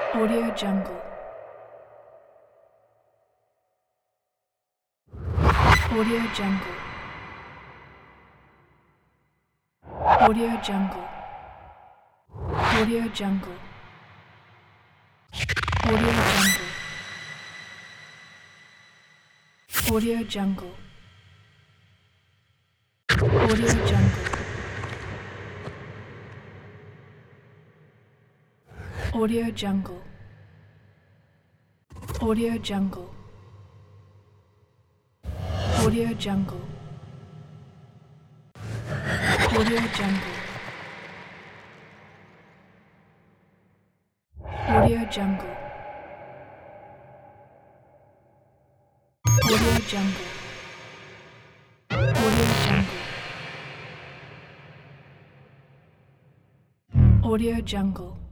Audio Jungle. Audio Jungle. Audio Jungle. Audio Jungle. Audio Jungle. Audio Jungle. Audio Jungle. Audio Jungle. Audio Jungle. Audio Jungle. Audio Jungle. Audio Jungle. Audio Jungle. Audio Jungle. Audio Jungle.